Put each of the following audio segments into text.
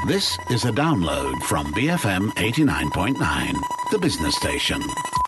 This is a download from BFM 89.9, the business station.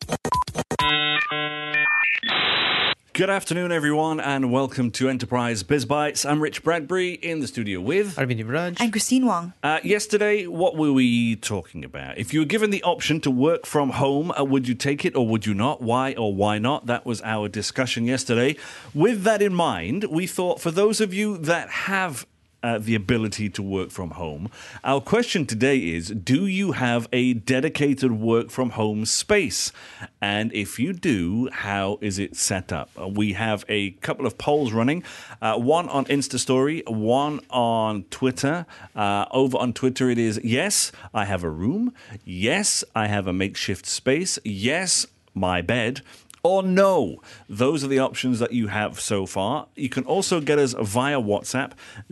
Good afternoon, everyone, and welcome to Enterprise Biz Bites. I'm Rich Bradbury in the studio with Arvind Yuvraj and Christine Wong. Yesterday, what were we talking about? If you were given the option to work from home, would you take it or would you not? Why or why not? That was our discussion yesterday. With that in mind, we thought for those of you that have the ability to work from home, our question today is, do you have a dedicated work from home space? And if you do, how is it set up? We have a couple of polls running, one on Insta Story, one on Twitter. Over on Twitter it is, yes, I have a room. Yes, I have a makeshift space. Yes, my bed. Or no. Those are the options that you have so far. You can also get us via WhatsApp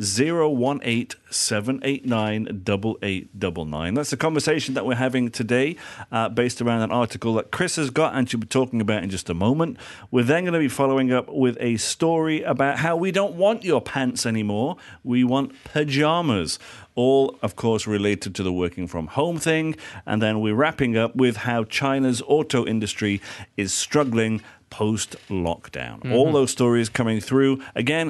018-789-8899. That's the conversation that we're having today based around an article that Chris has got and she'll be talking about in just a moment. We're then going to be following up with a story about how we don't want your pants anymore. We want pajamas. All, of course, related to the working from home thing. And then we're wrapping up with how China's auto industry is struggling post-lockdown. Mm-hmm. All those stories coming through. Again,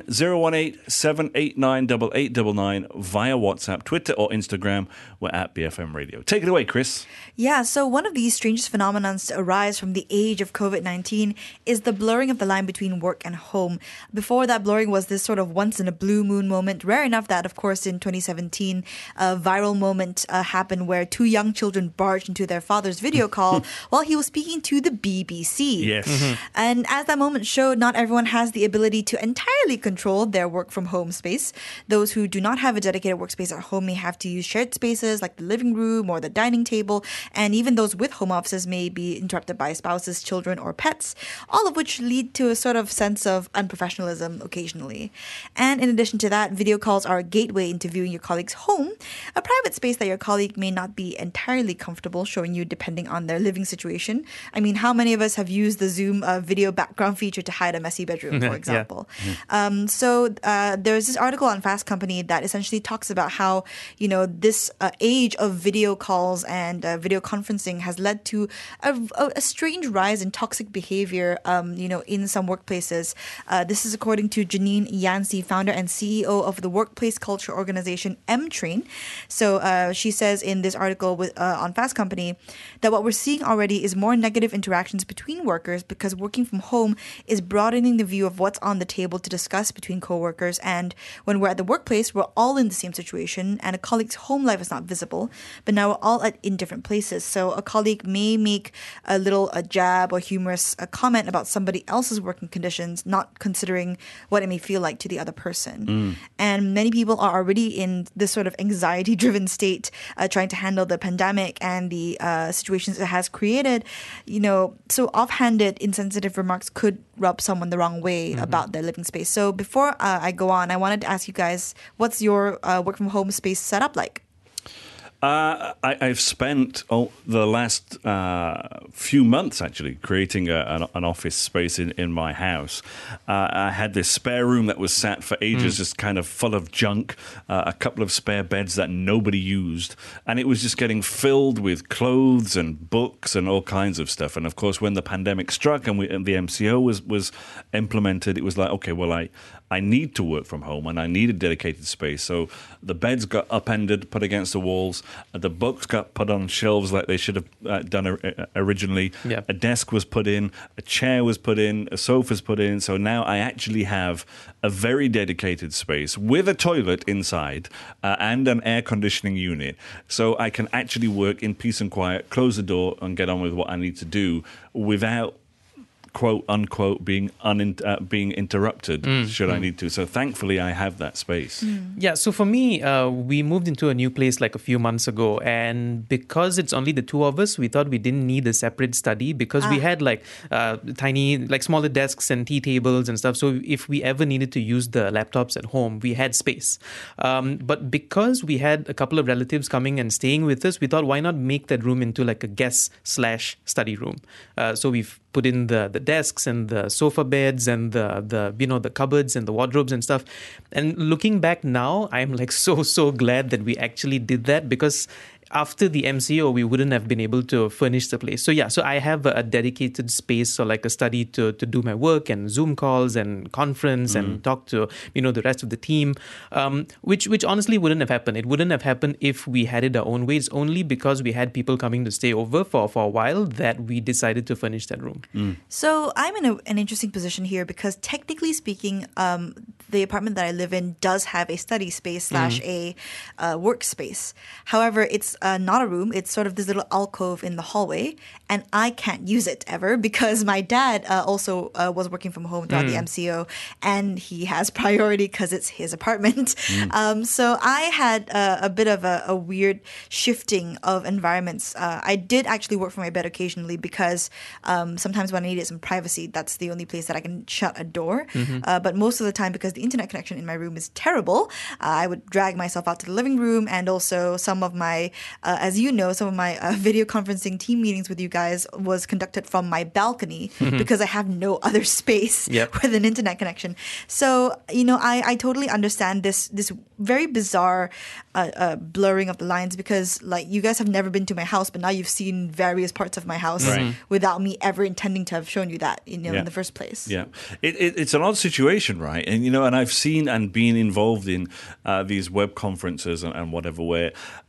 018-789-8899 via WhatsApp, Twitter or Instagram. We're at BFM Radio. Take it away, Chris. Yeah, so one of these strangest phenomena to arise from the age of COVID-19 is the blurring of the line between work and home. Before, that blurring was this sort of once-in-a-blue-moon moment. Rare enough that, of course, in 2017, a viral moment happened where two young children barged into their father's video call while he was speaking to the BBC. Yes. Mm-hmm. And as that moment showed, not everyone has the ability to entirely control their work from home space. Those who do not have a dedicated workspace at home may have to use shared spaces like the living room or the dining table. And even those with home offices may be interrupted by spouses, children, or pets, all of which lead to a sort of sense of unprofessionalism occasionally. And in addition to that, video calls are a gateway into viewing your colleague's home, a private space that your colleague may not be entirely comfortable showing you depending on their living situation. I mean, how many of us have used the Zoom video background feature to hide a messy bedroom, for example? Yeah. So there's this article on Fast Company that essentially talks about how, you know, this age of video calls and video conferencing has led to a strange rise in toxic behavior, you know, in some workplaces. This is according to Janine Yancey, founder and CEO of the workplace culture organization M-Train. So she says in this article on Fast Company that what we're seeing already is more negative interactions between workers because working from home is broadening the view of what's on the table to discuss between coworkers. And when we're at the workplace, we're all in the same situation and a colleague's home life is not visible, but now we're all in different places. So a colleague may make a jab or humorous comment about somebody else's working conditions, not considering what it may feel like to the other person. And many people are already in this sort of anxiety-driven state, trying to handle the pandemic and the situations it has created. You know, so offhanded, insensitive remarks could rub someone the wrong way about their living space. So before I go on, I wanted to ask you guys, what's your work from home space setup like? I've spent the last few months actually creating an office space in my house. I had this spare room that was sat for ages, just kind of full of junk, a couple of spare beds that nobody used, and it was just getting filled with clothes and books and all kinds of stuff. And of course, when the pandemic struck and the MCO was implemented, it was like, okay, well, I need to work from home and I need a dedicated space. So the beds got upended, put against the walls. The books got put on shelves like they should have done originally. Yep. A desk was put in, a chair was put in, a sofa's put in. So now I actually have a very dedicated space with a toilet inside and an air conditioning unit. So I can actually work in peace and quiet, close the door and get on with what I need to do without quote unquote being interrupted should I need to. So thankfully I have that space. Yeah, so for me, we moved into a new place like a few months ago, and because it's only the two of us, we thought we didn't need a separate study because we had like tiny, like smaller desks and tea tables and stuff. So if we ever needed to use the laptops at home, we had space. But because we had a couple of relatives coming and staying with us, we thought why not make that room into like a guest/study room. So we've put in the desks and the sofa beds and the cupboards and the wardrobes and stuff. And looking back now, I'm like so glad that we actually did that, because after the MCO, we wouldn't have been able to furnish the place. So I have a dedicated space or like a study to do my work and Zoom calls and conference and talk to, the rest of the team, which honestly wouldn't have happened. It wouldn't have happened if we had it our own way. It's only because we had people coming to stay over for a while that we decided to furnish that room. So I'm in an interesting position here because technically speaking, the apartment that I live in does have a study space / a workspace. However, it's not a room. It's sort of this little alcove in the hallway, and I can't use it ever because my dad also was working from home throughout the MCO, and he has priority because it's his apartment. So I had a bit of a weird shifting of environments. I did actually work from my bed occasionally because sometimes when I needed some privacy, that's the only place that I can shut a door. But most of the time, because the internet connection in my room is terrible, I would drag myself out to the living room, and also some of my as you know, some of my video conferencing team meetings with you guys was conducted from my balcony because I have no other space with an internet connection. So, I totally understand this very bizarre blurring of the lines because, like, you guys have never been to my house, but now you've seen various parts of my house without me ever intending to have shown you that, in the first place. Yeah. It's an odd situation, right? And, and I've seen and been involved in these web conferences and whatever, where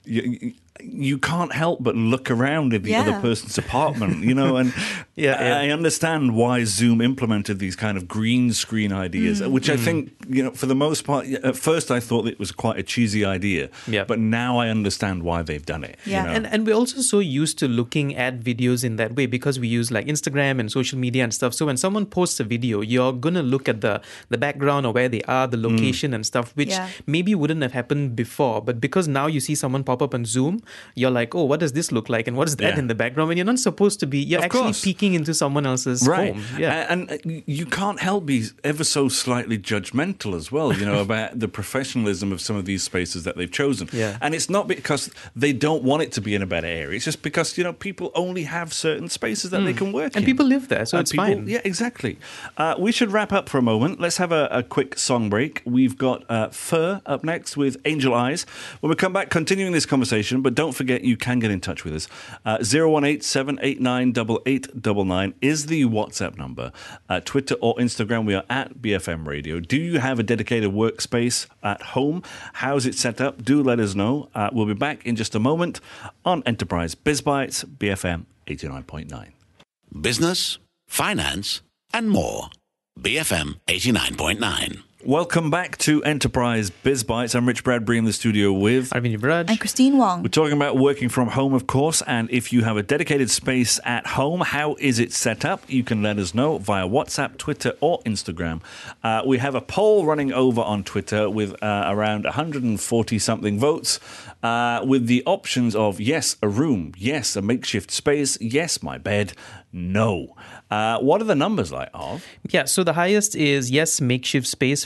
you can't help but look around in the other person's apartment, and I understand why Zoom implemented these kind of green screen ideas, which I think, for the most part, at first I thought it was quite a cheesy idea, but now I understand why they've done it. Yeah. And we're also so used to looking at videos in that way because we use like Instagram and social media and stuff. So when someone posts a video, you're going to look at the background or where they are, the location and stuff, which maybe wouldn't have happened before. But because now you see someone pop up on Zoom, you're like, oh, what does this look like? And what is that in the background? And you're not supposed to be, you're actually peeking into someone else's home. Yeah. And you can't help be ever so slightly judgmental as well, about the professionalism of some of these spaces that they've chosen. Yeah. And it's not because they don't want it to be in a better area. It's just because, people only have certain spaces that they can work in. And people live there, so it's fine. Yeah, exactly. We should wrap up for a moment. Let's have a quick song break. We've got Fur up next with Angel Eyes. When we come back, continuing this conversation, but don't forget you can get in touch with us. 018 789 8899 is the WhatsApp number. Twitter or Instagram, we are at BFM Radio. Do you have a dedicated workspace at home? How's it set up? Do let us know. We'll be back in just a moment on Enterprise BizBytes, BFM 89.9. Business, finance, and more. BFM 89.9. Welcome back to Enterprise BizBytes. I'm Rich Bradbury in the studio with Arvind Braj. And Christine Wong. We're talking about working from home, of course, and if you have a dedicated space at home, how is it set up? You can let us know via WhatsApp, Twitter, or Instagram. We have a poll running over on Twitter with around 140-something votes, with the options of yes, a room, yes, a makeshift space, yes, my bed, no. What are the numbers like, Arv? Yeah, so the highest is yes, makeshift space,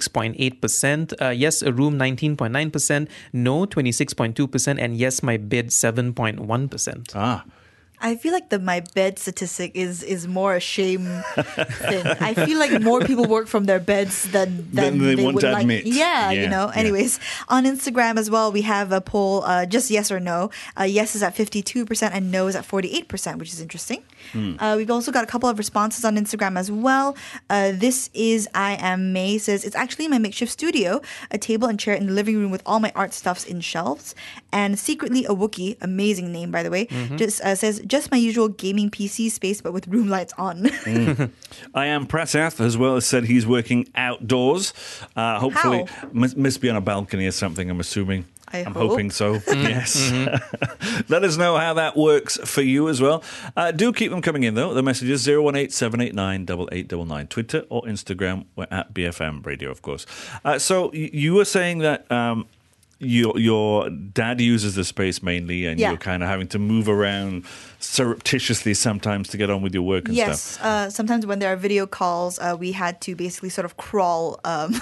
46.8%, yes, a room, 19.9%, no, 26.2%, and yes, my bed, 7.1%. Ah. I feel like my bed statistic is more a shame thing. I feel like more people work from their beds than they want would to like. admit. Yeah. Anyways, on Instagram as well, we have a poll, just yes or no. Yes is at 52% and no is at 48%, which is interesting. We've also got a couple of responses on Instagram as well. This is I Am May, says, it's actually my makeshift studio, a table and chair in the living room with all my art stuffs in shelves. And secretly a Wookiee, amazing name by the way, just says, just my usual gaming PC space, but with room lights on. I Am Prasath as well has said he's working outdoors. Hopefully, must be on a balcony or something, I'm assuming. I'm hoping so. Yes. Let us know how that works for you as well. Do keep them coming in, though. The messages 018 789 8899. Twitter or Instagram. We're at BFM Radio, of course. So you were saying that your dad uses the space mainly, and Yeah. you're kind of having to move around surreptitiously sometimes to get on with your work and stuff. Yes, sometimes when there are video calls, we had to basically sort of crawl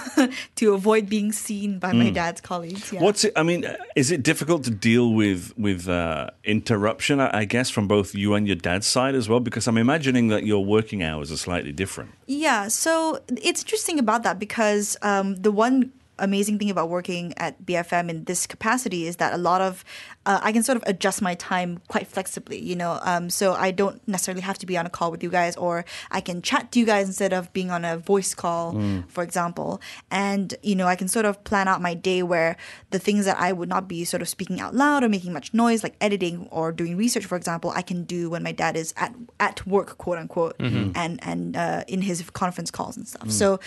to avoid being seen by my dad's colleagues. Yeah. What's it? I mean, is it difficult to deal with interruption? I guess from both you and your dad's side as well, because I'm imagining that your working hours are slightly different. Yeah, so it's interesting about that because the one amazing thing about working at BFM in this capacity is that a lot of I can sort of adjust my time quite flexibly, so I don't necessarily have to be on a call with you guys, or I can chat to you guys instead of being on a voice call, for example. And, I can sort of plan out my day where the things that I would not be sort of speaking out loud or making much noise, like editing or doing research, for example, I can do when my dad is at work, quote unquote, and in his conference calls and stuff. So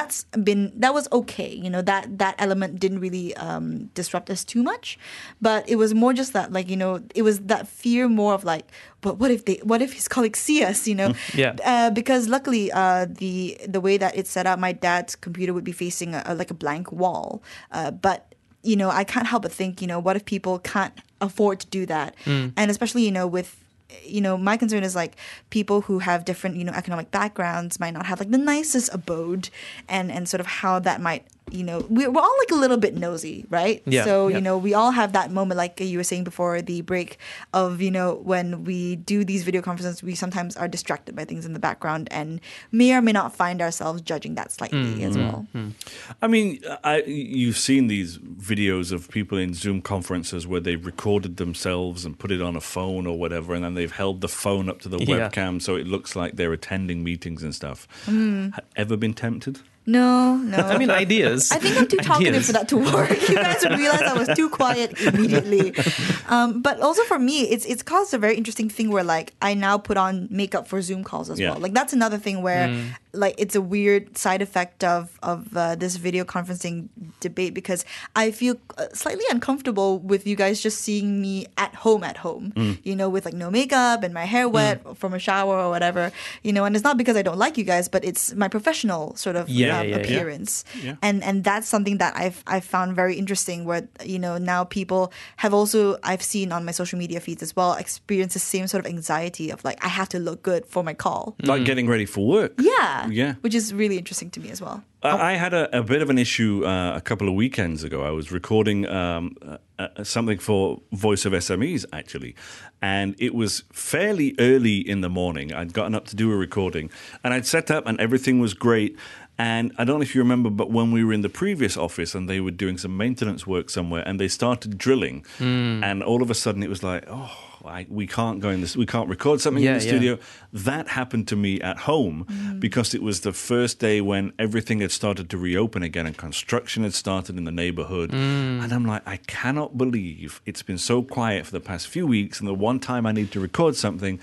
that was okay. That element didn't really disrupt us too much, but it was more just that, it was that fear more of like, but what if his colleagues see us, Yeah. because luckily the way that it's set up, my dad's computer would be facing a blank wall, but I can't help but think, what if people can't afford to do that, and especially with my concern is like people who have different economic backgrounds might not have like the nicest abode, and sort of how that might we're all like a little bit nosy, right? Yeah, So, yeah. we all have that moment, like you were saying before the break, of, when we do these video conferences, we sometimes are distracted by things in the background and may or may not find ourselves judging that slightly as well. I mean, you've seen these videos of people in Zoom conferences where they've recorded themselves and put it on a phone or whatever, and then they've held the phone up to the Yeah. webcam so it looks like they're attending meetings and stuff. Ever been tempted? No. I mean, ideas. I think I'm too talkative Ideas. for that to work. You guys would realize I was too quiet immediately. But also for me, it's caused a very interesting thing where like I now put on makeup for Zoom calls as Yeah. well. Like that's another thing where like it's a weird side effect of this video conferencing debate, because I feel slightly uncomfortable with you guys just seeing me at home, with like no makeup and my hair wet from a shower or whatever, and it's not because I don't like you guys, but it's my professional sort of Yeah, appearance. Yeah. And that's something that I've found very interesting, where now people have also, I've seen on my social media feeds as well, experience the same sort of anxiety of like I have to look good for my call. Like getting ready for work. Yeah, which is really interesting to me as well. I had a bit of an issue a couple of weekends ago. I was recording something for Voice of SMEs, actually. And it was fairly early in the morning. I'd gotten up to do a recording. And I'd set up and everything was great. And I don't know if you remember, but when we were in the previous office and they were doing some maintenance work somewhere and they started drilling. And all of a sudden it was like, we can't go in this. We can't record something in the studio. That happened to me at home because it was the first day when everything had started to reopen again and construction had started in the neighborhood. And I'm like, I cannot believe it's been so quiet for the past few weeks. And the one time I need to record something,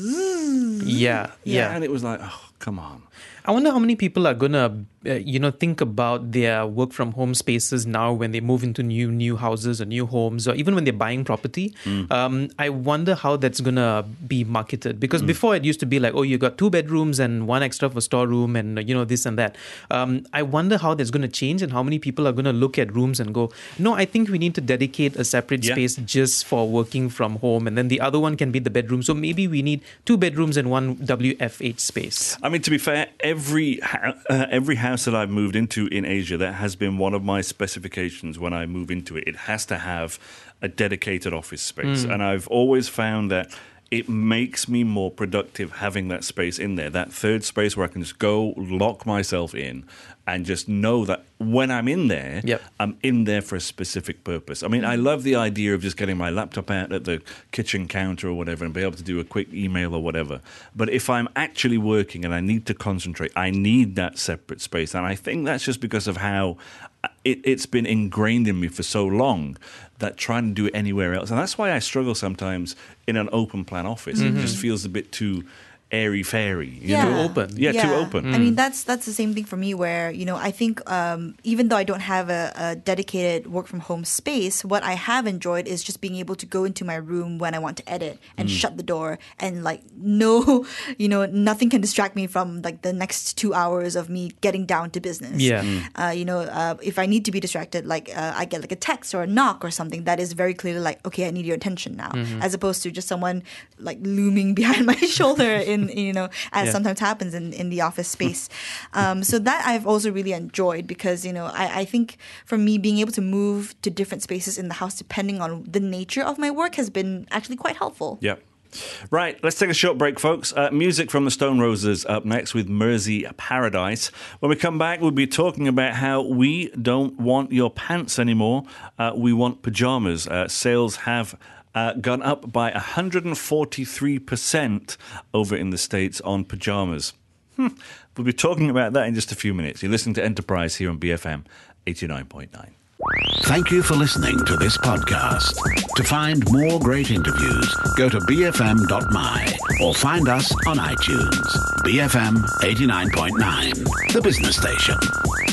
Yeah. and it was like, oh, come on. I wonder how many people are gonna, think about their work from home spaces now when they move into new houses or new homes, or even when they're buying property. I wonder how that's gonna be marketed, because before it used to be like, oh, you got 2 bedrooms and 1 extra for storeroom and this and that. I wonder how that's gonna change and how many people are gonna look at rooms and go, no, I think we need to dedicate a separate space just for working from home, and then the other one can be the bedroom. So maybe we need 2 bedrooms and 1 WFH space. I mean, to be fair, every house that I've moved into in Asia, that has been one of my specifications when I move into it. It has to have a dedicated office space. And I've always found that it makes me more productive having that space in there, that third space where I can just go lock myself in and just know that when I'm in there, I'm in there for a specific purpose. I mean, I love the idea of just getting my laptop out at the kitchen counter or whatever and be able to do a quick email or whatever. But if I'm actually working and I need to concentrate, I need that separate space. And I think that's just because of how it's been ingrained in me for so long that trying to do it anywhere else. And that's why I struggle sometimes in an open plan office. It just feels a bit too airy-fairy. Yeah. Too open. Yeah, too open. I mean, that's the same thing for me where, I think even though I don't have a dedicated work from home space, what I have enjoyed is just being able to go into my room when I want to edit and shut the door and like nothing can distract me from like the next 2 hours of me getting down to business. Yeah. If I need to be distracted, like I get like a text or a knock or something that is very clearly like, okay, I need your attention now, as opposed to just someone like looming behind my shoulder as sometimes happens in the office space. So that I've also really enjoyed because, I think for me being able to move to different spaces in the house depending on the nature of my work has been actually quite helpful. Yep. Right, let's take a short break, folks. Music from the Stone Roses up next with Mersey Paradise. When we come back, we'll be talking about how we don't want your pants anymore. We want pajamas. Sales have gone up by 143% over in the States on pajamas. We'll be talking about that in just a few minutes. You're listening to Enterprise here on BFM 89.9. Thank you for listening to this podcast. To find more great interviews, go to bfm.my or find us on iTunes. BFM 89.9, the business station.